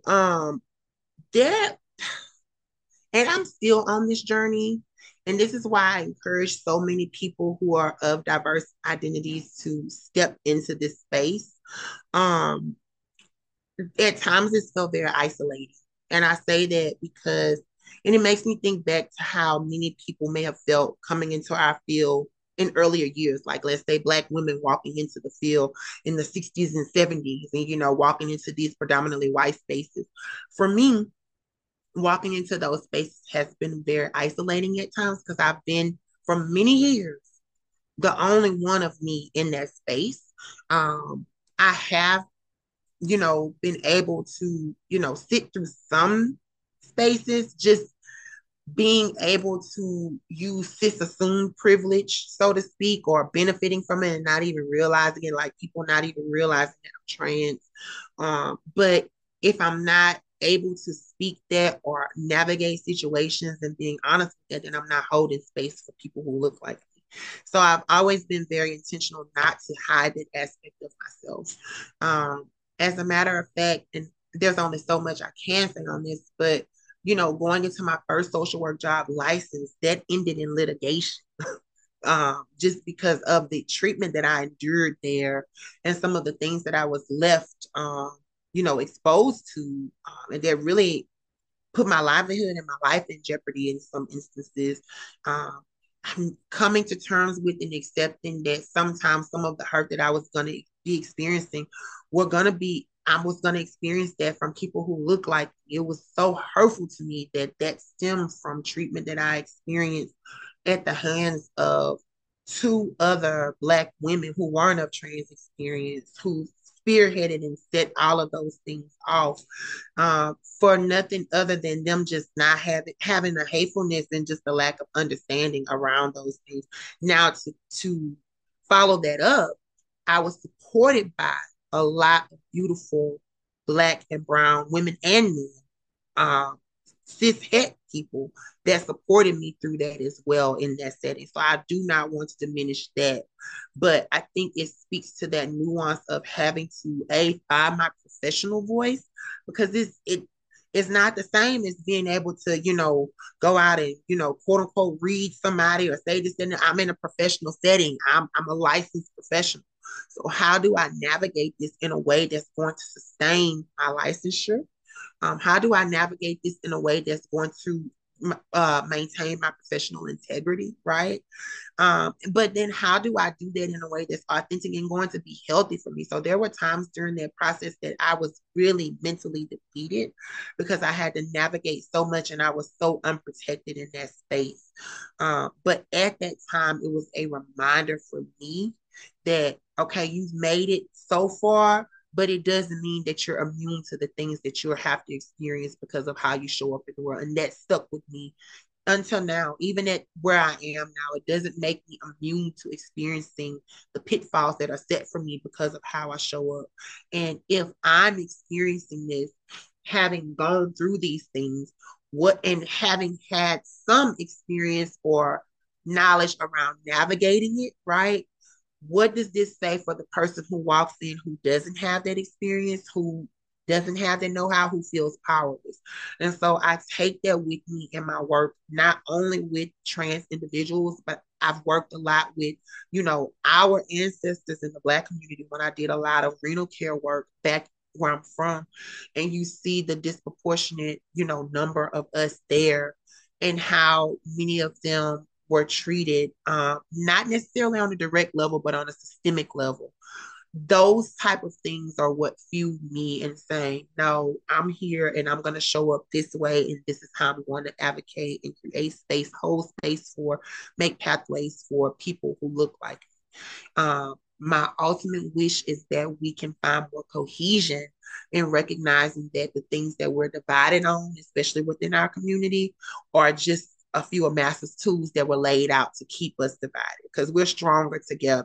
that, and I'm still on this journey. And this is why I encourage so many people who are of diverse identities to step into this space. Um, at times it's felt very isolating. And I say that because, and it makes me think back to how many people may have felt coming into our field in earlier years, like let's say Black women walking into the field in the 60s and 70s, and walking into these predominantly white spaces. For me, walking into those spaces has been very isolating at times because I've been for many years the only one of me in that space. I have, been able to, sit through some spaces, just being able to use cis assumed privilege, so to speak, or benefiting from it and not even realizing it, like people not even realizing that I'm trans. But if I'm not able to speak that or navigate situations and being honest with that, then I'm not holding space for people who look like me. So I've always been very intentional not to hide that aspect of myself. As a matter of fact, and there's only so much I can say on this, but going into my first social work job license, that ended in litigation. Just because of the treatment that I endured there and some of the things that I was left, exposed to, and that really put my livelihood and my life in jeopardy in some instances. Um, I'm coming to terms with and accepting that sometimes some of the hurt that I was going to be experiencing I was going to experience that from people who look like me. It was so hurtful to me that stemmed from treatment that I experienced at the hands of two other Black women who weren't of trans experience, who spearheaded and set all of those things off, for nothing other than them just not having a hatefulness and just a lack of understanding around those things. Now to follow that up, I was supported by a lot of beautiful Black and brown women and men, um, cis het people that supported me through that as well in that setting. So I do not want to diminish that, but I think it speaks to that nuance of having to find my professional voice, because it's not the same as being able to, go out and, quote unquote, read somebody or say this. And I'm in a professional setting. I'm a licensed professional. So how do I navigate this in a way that's going to sustain my licensure? How do I navigate this in a way that's going to maintain my professional integrity, right? But then how do I do that in a way that's authentic and going to be healthy for me? So there were times during that process that I was really mentally depleted because I had to navigate so much and I was so unprotected in that space. But at that time, it was a reminder for me that, okay, you've made it so far, but it doesn't mean that you're immune to the things that you'll have to experience because of how you show up in the world. And that stuck with me until now. Even at where I am now, it doesn't make me immune to experiencing the pitfalls that are set for me because of how I show up. And if I'm experiencing this, having gone through these things, and having had some experience or knowledge around navigating it, right? What does this say for the person who walks in who doesn't have that experience, who doesn't have the know-how, who feels powerless? And so I take that with me in my work, not only with trans individuals, but I've worked a lot with, our ancestors in the Black community when I did a lot of renal care work back where I'm from. And you see the disproportionate, number of us there and how many of them were treated, not necessarily on a direct level, but on a systemic level. Those type of things are what fueled me in saying, no, I'm here and I'm going to show up this way. And this is how I'm going to advocate and create space, hold space make pathways for people who look like me. My ultimate wish is that we can find more cohesion in recognizing that the things that we're divided on, especially within our community, are just a few of master's tools that were laid out to keep us divided, because we're stronger together.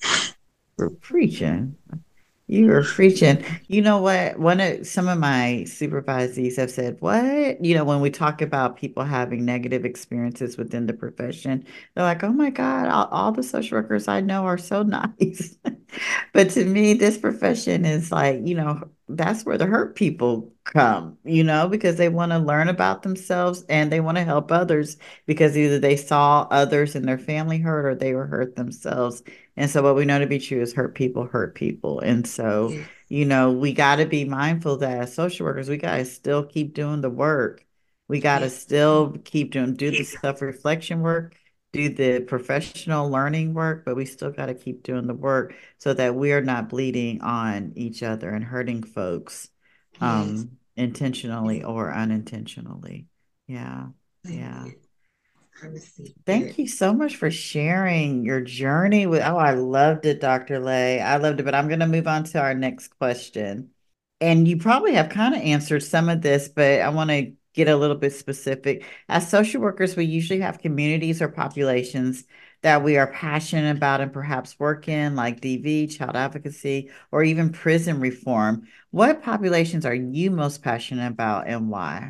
We're preaching. You are preaching. You know what? Some of my supervisees have said, what? When we talk about people having negative experiences within the profession, they're like, oh my God, all the social workers I know are so nice. But to me, this profession is like, that's where the hurt people come, because they want to learn about themselves and they want to help others because either they saw others in their family hurt or they were hurt themselves. And so what we know to be true is hurt people hurt people. And so, Yes. we got to be mindful that as social workers, we got to still keep doing the work. We got to Yes. still do the self-reflection work, do the professional learning work, but we still got to keep doing the work so that we're not bleeding on each other and hurting folks, Yes. intentionally or unintentionally. Yeah. Yeah. Amen. I received Thank that. you so much for sharing your journey I loved it, Dr. Lay. I loved it, but I'm going to move on to our next question. And you probably have kind of answered some of this, but I want to get a little bit specific. As social workers, we usually have communities or populations that we are passionate about and perhaps work in, like DV, child advocacy, or even prison reform. What populations are you most passionate about and why?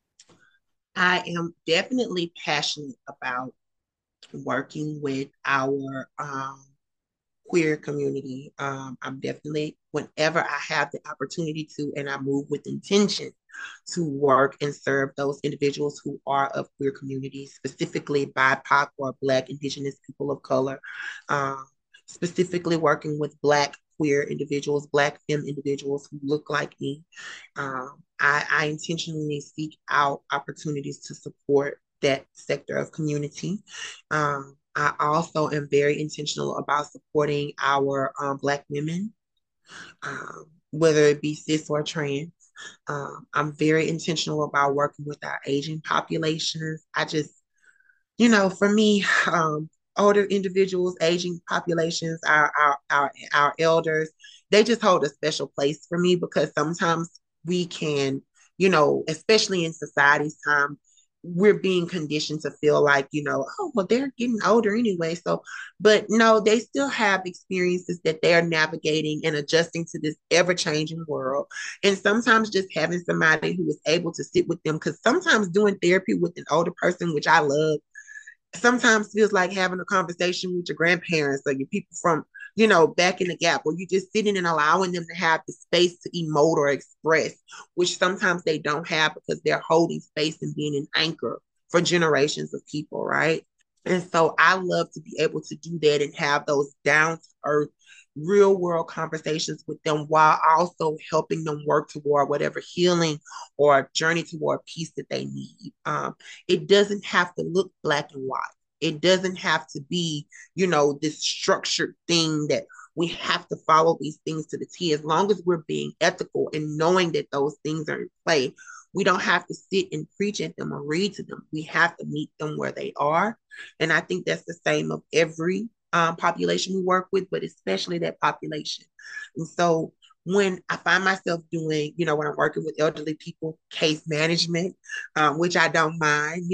I am definitely passionate about working with our queer community. I'm definitely, whenever I have the opportunity to, and I move with intention, to work and serve those individuals who are of queer communities, specifically BIPOC or Black, Indigenous people of color, um, specifically working with Black queer individuals, Black femme individuals who look like me. I intentionally seek out opportunities to support that sector of community. I also am very intentional about supporting our Black women, whether it be cis or trans. I'm very intentional about working with our aging populations. For me, older individuals, aging populations, our elders, they just hold a special place for me because sometimes we can, especially in society's time, we're being conditioned to feel like, oh, well, they're getting older anyway. So, but no, they still have experiences that they're navigating and adjusting to this ever changing world. And sometimes just having somebody who is able to sit with them, because sometimes doing therapy with an older person, which I love, sometimes feels like having a conversation with your grandparents or your people from, back in the gap, or you just sitting and allowing them to have the space to emote or express, which sometimes they don't have because they're holding space and being an anchor for generations of people, right? And so I love to be able to do that and have those down to earth, real world conversations with them while also helping them work toward whatever healing or journey toward peace that they need. It doesn't have to look black and white. It doesn't have to be, this structured thing that we have to follow these things to the T. As long as we're being ethical and knowing that those things are in play, we don't have to sit and preach at them or read to them. We have to meet them where they are. And I think that's the same of every population we work with, but especially that population. And so when I find myself doing, when I'm working with elderly people, case management, which I don't mind,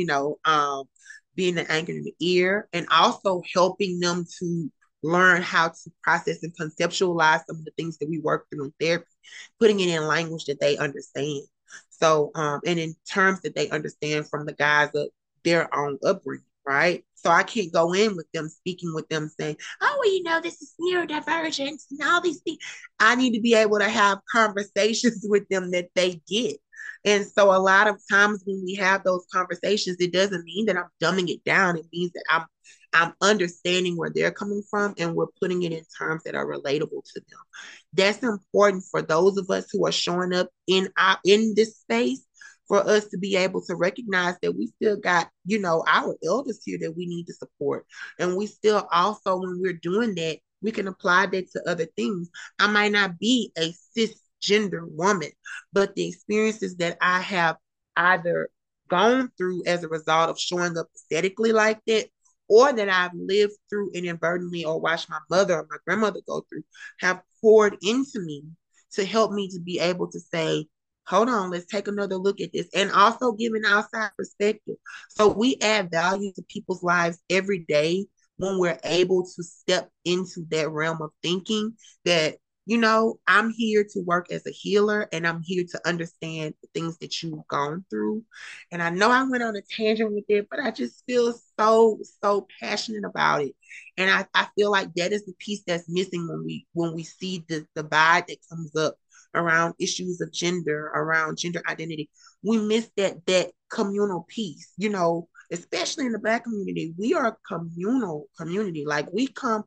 being an anchor in the ear and also helping them to learn how to process and conceptualize some of the things that we work through in therapy, putting it in language that they understand. So, and in terms that they understand from the guise of their own upbringing, right? So I can't go in with them, speaking with them, saying, oh, well, this is neurodivergence and all these things. I need to be able to have conversations with them that they get. And so a lot of times when we have those conversations, it doesn't mean that I'm dumbing it down. It means that I'm understanding where they're coming from and we're putting it in terms that are relatable to them. That's important for those of us who are showing up in this space, for us to be able to recognize that we still got, our elders here that we need to support. And we still also, when we're doing that, we can apply that to other things. I might not be a cisgender woman, but the experiences that I have either gone through as a result of showing up aesthetically like that, or that I've lived through inadvertently or watched my mother or my grandmother go through, have poured into me to help me to be able to say, hold on, let's take another look at this. And also give an outside perspective. So we add value to people's lives every day when we're able to step into that realm of thinking that, I'm here to work as a healer and I'm here to understand the things that you've gone through. And I know I went on a tangent with it, but I just feel so, so passionate about it. And I feel like that is the piece that's missing when we see the divide that comes up around issues of gender, around gender identity. We miss that communal piece, especially in the Black community. We are a communal community. Like we come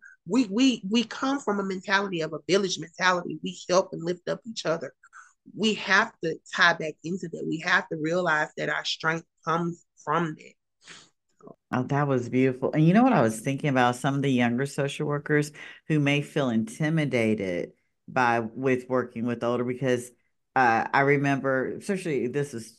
from a mentality of a village mentality. We help and lift up each other. We have to tie back into that. We have to realize that our strength comes from that. Oh, that was beautiful. And you know what I was thinking about? Some of the younger social workers who may feel intimidated with working with older, because I remember, especially this is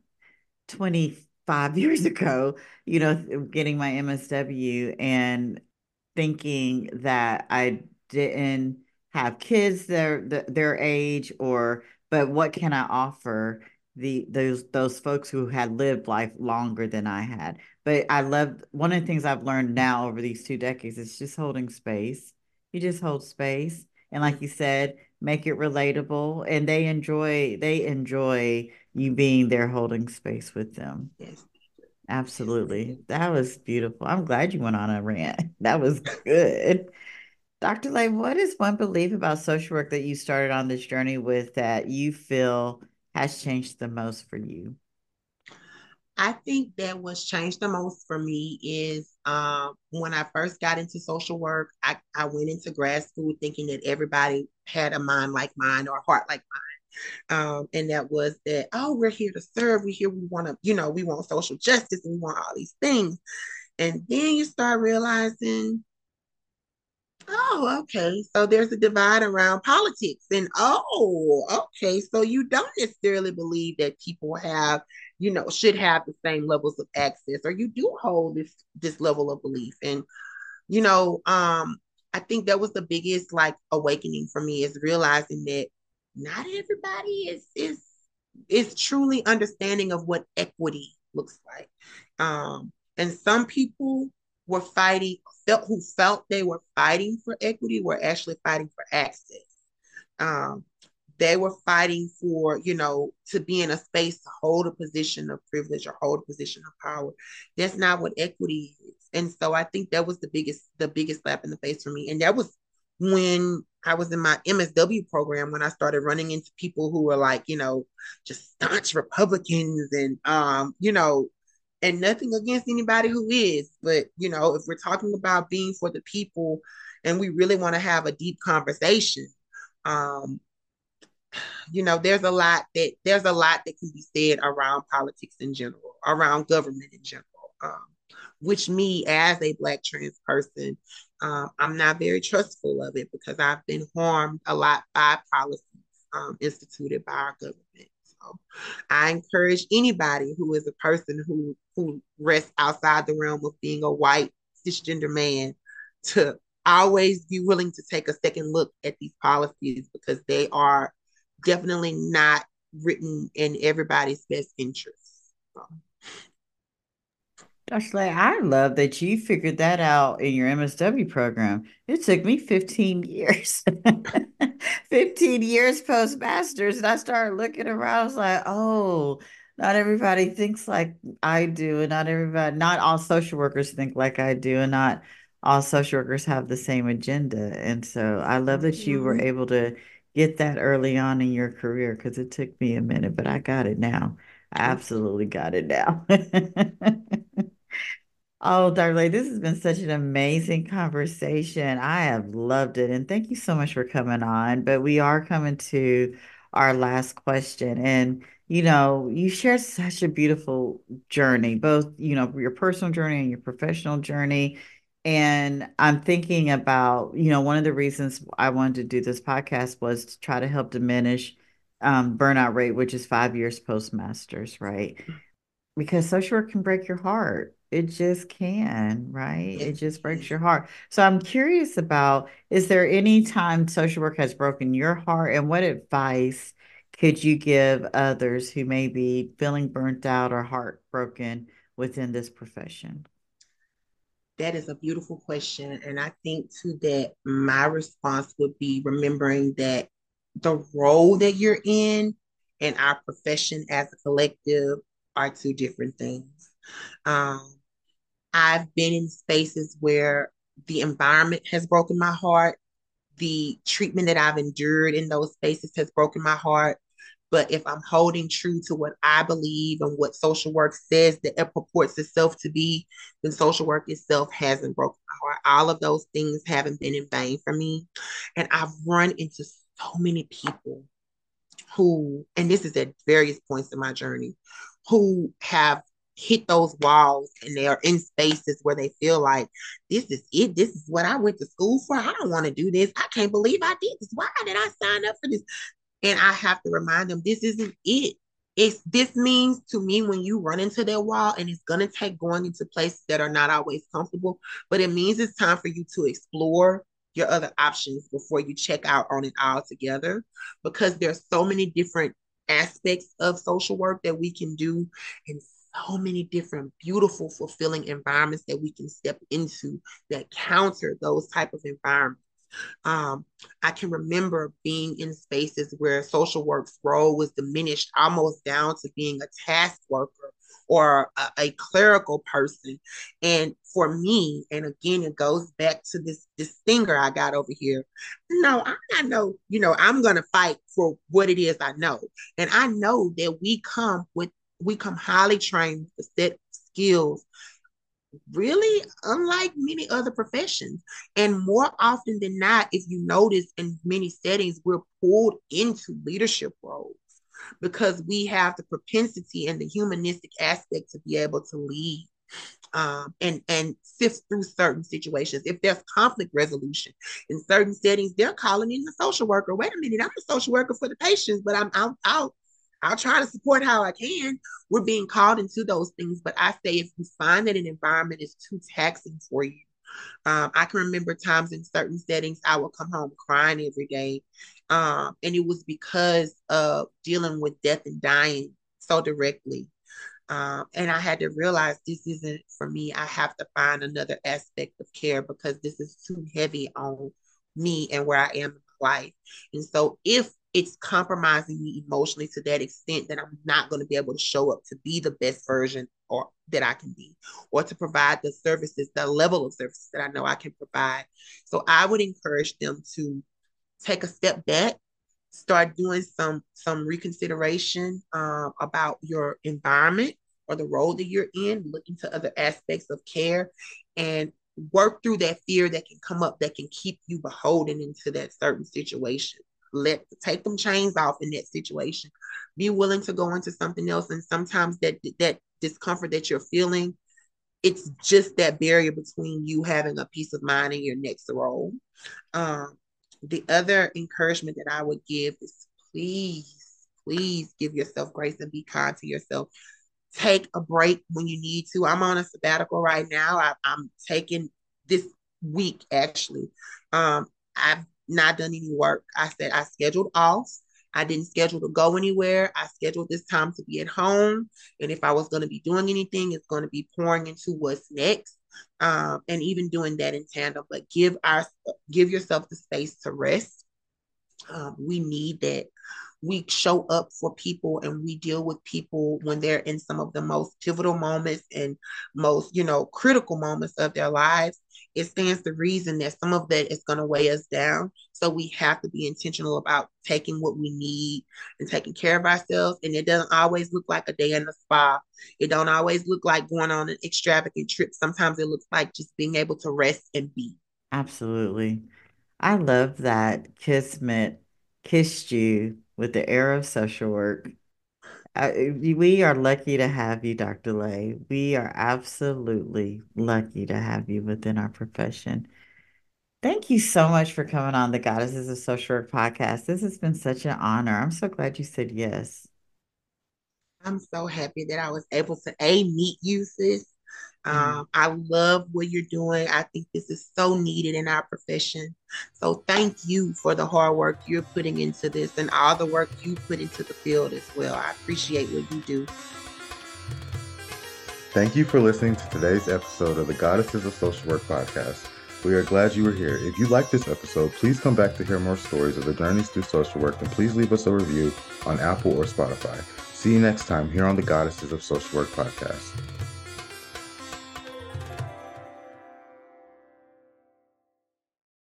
25 years ago, getting my MSW and thinking that I didn't have kids their age, but what can I offer those folks who had lived life longer than I had. But I love, one of the things I've learned now over these 2 decades is just holding space. You just hold space. And like you said, make it relatable. And they enjoy you being there holding space with them. Yes. Absolutely. That was beautiful. I'm glad you went on a rant. That was good. Dr. Lay, what is one belief about social work that you started on this journey with that you feel has changed the most for you? I think that what's changed the most for me is when I first got into social work, I went into grad school thinking that everybody had a mind like mine or a heart like mine. And that was that, oh, we're here to serve. We're here, we want to, we want social justice and we want all these things. And then you start realizing, oh, okay. So there's a divide around politics. And oh, okay. So you don't necessarily believe that people have, should have the same levels of access, or you do hold this level of belief. And, you know, um, I think that was the biggest like awakening for me, is realizing that not everybody is truly understanding of what equity looks like. And some people were fighting, who felt they were fighting for equity, were actually fighting for access. Um, they were fighting for, to be in a space to hold a position of privilege or hold a position of power. That's not what equity is. And so I think that was the biggest slap in the face for me. And that was when I was in my MSW program, when I started running into people who were like, just staunch Republicans and nothing against anybody who is, but if we're talking about being for the people and we really want to have a deep conversation, um, there's a lot that can be said around politics in general, around government in general. Which me as a Black trans person, I'm not very trustful of it because I've been harmed a lot by policies instituted by our government. So I encourage anybody who is a person who rests outside the realm of being a white cisgender man to always be willing to take a second look at these policies, because they are definitely not written in everybody's best interest. So, Dr. Lay, I love that you figured that out in your MSW program. It took me 15 years. 15 years post-masters. And I started looking around. I was like, oh, not everybody thinks like I do. And not all social workers think like I do. And not all social workers have the same agenda. And so I love that you were mhm. able to get that early on in your career, because it took me a minute, but I got it now. I absolutely got it now. Oh, Darley, this has been such an amazing conversation. I have loved it. And thank you so much for coming on. But we are coming to our last question. And, you shared such a beautiful journey, both, your personal journey and your professional journey. And I'm thinking about, one of the reasons I wanted to do this podcast was to try to help diminish burnout rate, which is 5 years post-masters, right? Because social work can break your heart. It just can, right? Yes, It it just breaks is. your heart. So I'm curious about, is there any time social work has broken your heart, and what advice could you give others who may be feeling burnt out or heartbroken within this profession? That is a beautiful question. And I think too that my response would be remembering that the role that you're in and our profession as a collective are two different things. Um, I've been in spaces where the environment has broken my heart. The treatment that I've endured in those spaces has broken my heart. But if I'm holding true to what I believe and what social work says that it purports itself to be, then social work itself hasn't broken my heart. All of those things haven't been in vain for me. And I've run into so many people who, and this is at various points in my journey, who have hit those walls and they are in spaces where they feel like this is it. This is what I went to school for. I don't want to do this. I can't believe I did this. Why did I sign up for this? And I have to remind them this isn't it. This means to me when you run into that wall, and it's gonna take going into places that are not always comfortable, but it means it's time for you to explore your other options before you check out on it altogether. Because there's so many different aspects of social work that we can do, and so many different beautiful, fulfilling environments that we can step into that counter those type of environments. um, I can remember being in spaces where social work's role was diminished almost down to being a task worker or a clerical person. And for me, and again, it goes back to this stinger I got over here. No, I'm not no, I'm gonna fight for what it is I know. And I know that we come highly trained with a set of skills, really unlike many other professions. And more often than not, if you notice in many settings, we're pulled into leadership roles because we have the propensity and the humanistic aspect to be able to lead, and sift through certain situations. If there's conflict resolution in certain settings, they're calling in the social worker. Wait a minute, I'm a social worker for the patients, but I'll try to support how I can. We're being called into those things. But I say, if you find that an environment is too taxing for you, I can remember times in certain settings I would come home crying every day. And it was because of dealing with death and dying so directly. And I had to realize this isn't for me. I have to find another aspect of care because this is too heavy on me and where I am in life. And so if it's compromising me emotionally to that extent, that I'm not going to be able to show up to be the best version or that I can be, or to provide the services, the level of services that I know I can provide. So I would encourage them to take a step back, start doing some reconsideration about your environment or the role that you're in, look into other aspects of care, and work through that fear that can come up that can keep you beholden into that certain situation. Take them chains off in that situation. Be willing to go into something else. And sometimes that discomfort that you're feeling, it's just that barrier between you having a peace of mind in your next role. The other encouragement that I would give is please give yourself grace and be kind to yourself. Take a break when you need to. I'm on a sabbatical right now. I'm taking this week, actually. I've not done any work. I said I scheduled off. I didn't schedule to go anywhere. I scheduled this time to be at home. And if I was going to be doing anything, it's going to be pouring into what's next. And even doing that in tandem, but give yourself the space to rest. We need that. We show up for people and we deal with people when they're in some of the most pivotal moments and most, critical moments of their lives. It stands to reason that some of that is going to weigh us down. So we have to be intentional about taking what we need and taking care of ourselves. And it doesn't always look like a day in the spa. It don't always look like going on an extravagant trip. Sometimes it looks like just being able to rest and be. Absolutely. I love that Kismet kissed you with the air of social work. We are lucky to have you, Dr. Lay. We are absolutely lucky to have you within our profession. Thank you so much for coming on the Goddesses of Social Work podcast. This has been such an honor. I'm so glad you said yes. I'm so happy that I was able to meet you, sis. I love what you're doing. I think this is so needed in our profession. So thank you for the hard work you're putting into this and all the work you put into the field as well. I appreciate what you do. Thank you for listening to today's episode of the Goddesses of Social Work podcast. We are glad you were here. If you like this episode, please come back to hear more stories of the journeys through social work, and please leave us a review on Apple or Spotify. See you next time here on the Goddesses of Social Work podcast.